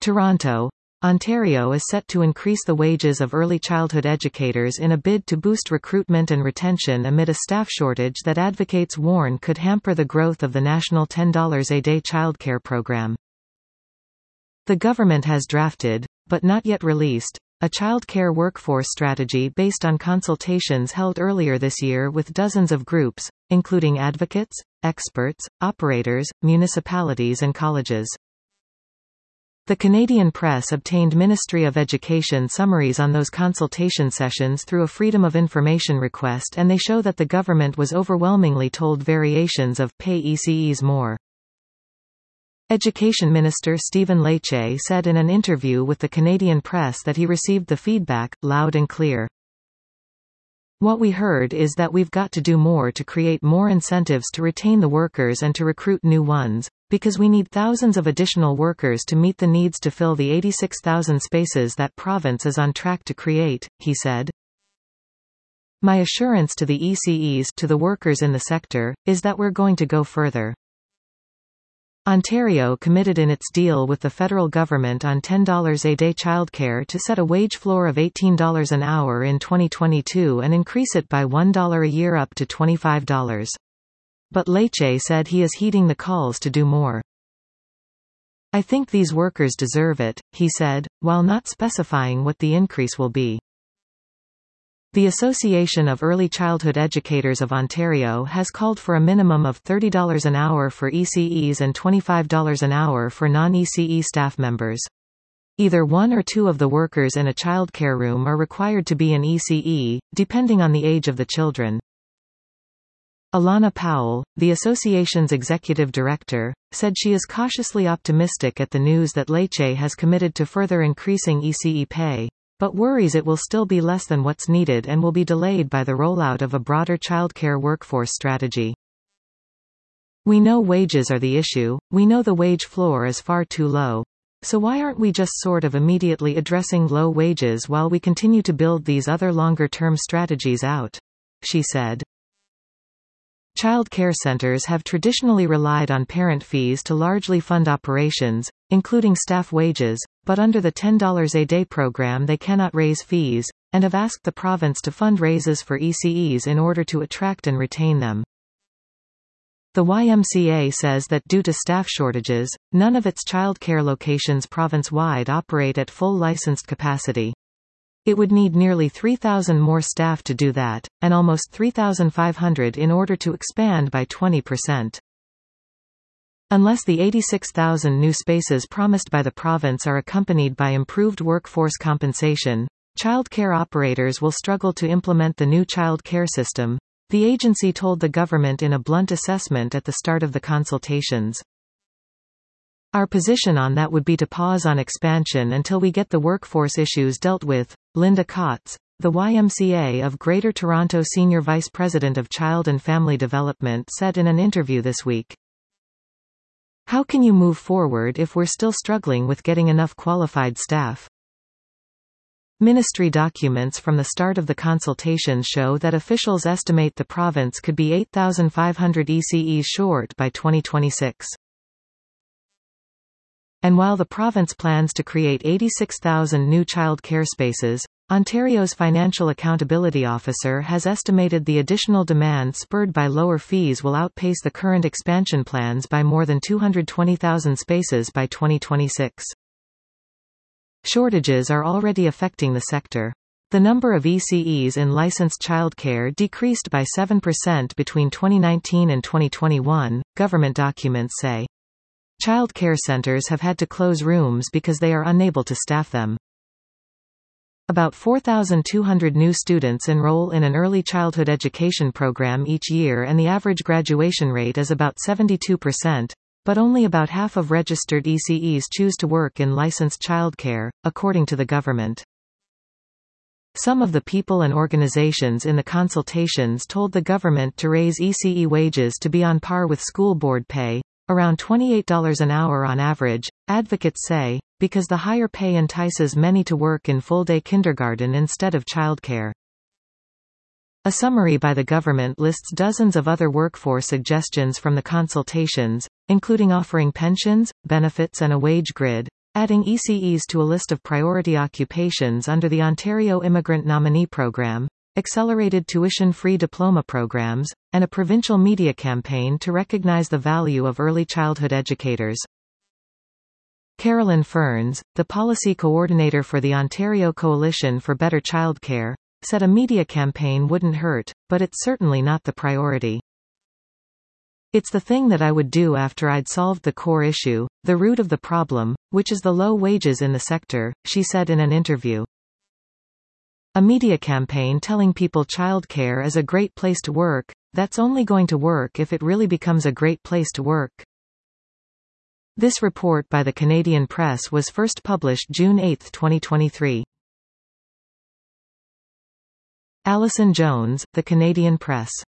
Toronto, Ontario is set to increase the wages of early childhood educators in a bid to boost recruitment and retention amid a staff shortage that advocates warn could hamper the growth of the national $10 a day childcare program. The government has drafted, but not yet released, a childcare workforce strategy based on consultations held earlier this year with dozens of groups, including advocates, experts, operators, municipalities and colleges. The Canadian Press obtained Ministry of Education summaries on those consultation sessions through a Freedom of Information request, and they show that the government was overwhelmingly told variations of pay ECEs more. Education Minister Stephen Lecce said in an interview with the Canadian Press that he received the feedback, loud and clear. What we heard is that we've got to do more to create more incentives to retain the workers and to recruit new ones, because we need thousands of additional workers to meet the needs to fill the 86,000 spaces that province is on track to create, he said. My assurance to the ECEs, to the workers in the sector, is that we're going to go further. Ontario committed in its deal with the federal government on $10 a day childcare to set a wage floor of $18 an hour in 2022 and increase it by $1 a year up to $25. But Lecce said he is heeding the calls to do more. I think these workers deserve it, he said, while not specifying what the increase will be. The Association of Early Childhood Educators of Ontario has called for a minimum of $30 an hour for ECEs and $25 an hour for non-ECE staff members. Either one or two of the workers in a childcare room are required to be an ECE, depending on the age of the children. Alana Powell, the association's executive director, said she is cautiously optimistic at the news that Lecce has committed to further increasing ECE pay, but worries it will still be less than what's needed and will be delayed by the rollout of a broader childcare workforce strategy. We know wages are the issue, we know the wage floor is far too low. So why aren't we just sort of immediately addressing low wages while we continue to build these other longer-term strategies out? She said. Child care centers have traditionally relied on parent fees to largely fund operations, including staff wages, but under the $10 a day program they cannot raise fees, and have asked the province to fund raises for ECEs in order to attract and retain them. The YMCA says that due to staff shortages, none of its child care locations province-wide operate at full licensed capacity. It would need nearly 3,000 more staff to do that, and almost 3,500 in order to expand by 20%. Unless the 86,000 new spaces promised by the province are accompanied by improved workforce compensation, child care operators will struggle to implement the new child care system, the agency told the government in a blunt assessment at the start of the consultations. Our position on that would be to pause on expansion until we get the workforce issues dealt with, Linda Kotz, the YMCA of Greater Toronto Senior Vice President of Child and Family Development, said in an interview this week. How can you move forward if we're still struggling with getting enough qualified staff? Ministry documents from the start of the consultations show that officials estimate the province could be 8,500 ECEs short by 2026. And while the province plans to create 86,000 new child care spaces, Ontario's Financial Accountability Officer has estimated the additional demand spurred by lower fees will outpace the current expansion plans by more than 220,000 spaces by 2026. Shortages are already affecting the sector. The number of ECEs in licensed childcare decreased by 7% between 2019 and 2021, government documents say. Child care centers have had to close rooms because they are unable to staff them. About 4,200 new students enroll in an early childhood education program each year, and the average graduation rate is about 72%, but only about half of registered ECEs choose to work in licensed childcare, according to the government. Some of the people and organizations in the consultations told the government to raise ECE wages to be on par with school board pay, around $28 an hour on average, advocates say, because the higher pay entices many to work in full-day kindergarten instead of childcare. A summary by the government lists dozens of other workforce suggestions from the consultations, including offering pensions, benefits and a wage grid, adding ECEs to a list of priority occupations under the Ontario Immigrant Nominee Program, accelerated tuition-free diploma programs, and a provincial media campaign to recognize the value of early childhood educators. Carolyn Ferns, the policy coordinator for the Ontario Coalition for Better Childcare, said a media campaign wouldn't hurt, but it's certainly not the priority. It's the thing that I would do after I'd solved the core issue, the root of the problem, which is the low wages in the sector, she said in an interview. A media campaign telling people childcare is a great place to work, that's only going to work if it really becomes a great place to work. This report by the Canadian Press was first published June 8, 2023. Alison Jones, The Canadian Press.